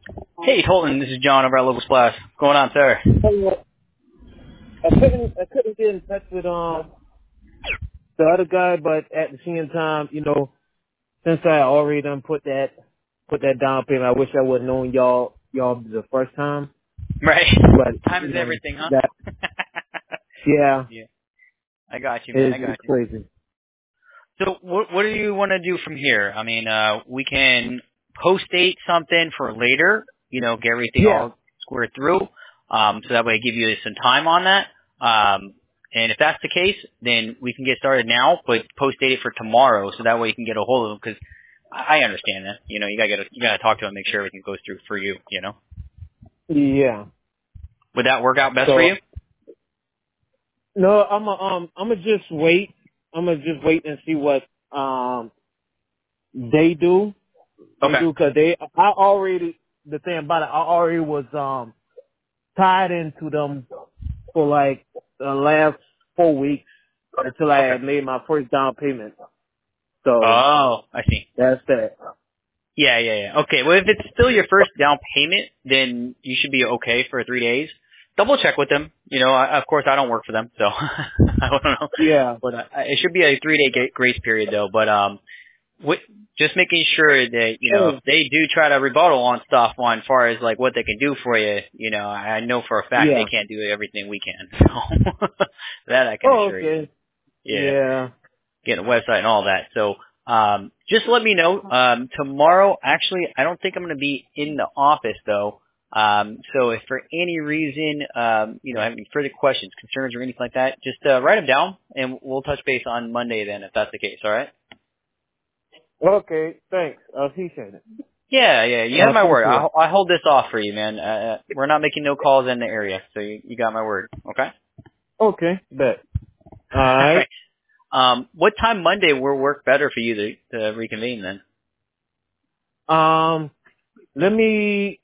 Hey, Holton, this is John over at Local Splash. What's going on, sir? I couldn't get in touch with the other guy, but at the same time, since I already done put that down payment, I wish I would have known y'all the first time. Right. But Time is everything, huh? that yeah, Yeah. I got you, man. I got it's you. crazy. So what do you want to do from here? I mean, we can post-date something for later, get everything Yeah. all squared through, so that way I give you some time on that. And if that's the case, then we can get started now, but post-date it for tomorrow, so that way you can get a hold of them, because I understand that. You gotta talk to them, make sure everything goes through for you, Yeah. Would that work out best for So you? no, I'm just wait. I'm gonna just wait and see what they do. They Okay. do because the thing about it, I already was tied into them for like the last 4 weeks until I Okay. had made my first down payment. So Oh, I see. that's that. Yeah. Okay, well, if it's still your first down payment, then you should be okay for 3 days. Double check with them. Of course, I don't work for them, so I don't know. Yeah, But it should be a 3-day grace period, though. But wi- just making sure that, if hey, they do try to rebuttal on stuff on far as, like, what they can do for you, I know for a fact they yeah. can't do everything we can. So that I can Oh, assure you. okay. Yeah. Yeah. Get a website and all that. So just let me know. Tomorrow, actually, I don't think I'm going to be in the office though. So if for any reason, have any further questions, concerns, or anything like that, just write them down, and we'll touch base on Monday then, if that's the case. All right? Okay. Thanks. I appreciate it. Yeah. You have I'll my talk word. to you. I hold this off for you, man. We're not making no calls in the area, so you got my word. Okay? Okay. Bet. All All right. right. What time Monday will work better for you to reconvene then? Let me.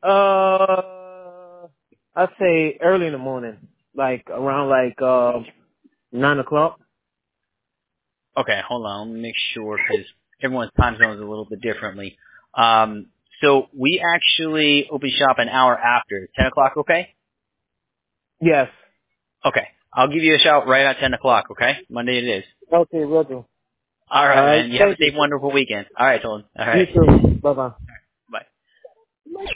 I'd say early in the morning, like around 9 o'clock. Okay, hold on. Let me make sure because everyone's time zone is a little bit differently. So we actually open shop an hour after 10 o'clock. Okay. Yes. Okay. I'll give you a shout right at 10 o'clock. Okay. Monday it is. Okay, will do. All All right, right. man. You have a Thank you. safe, wonderful weekend. All right, Tolan. All You right. too. Bye bye. Bye.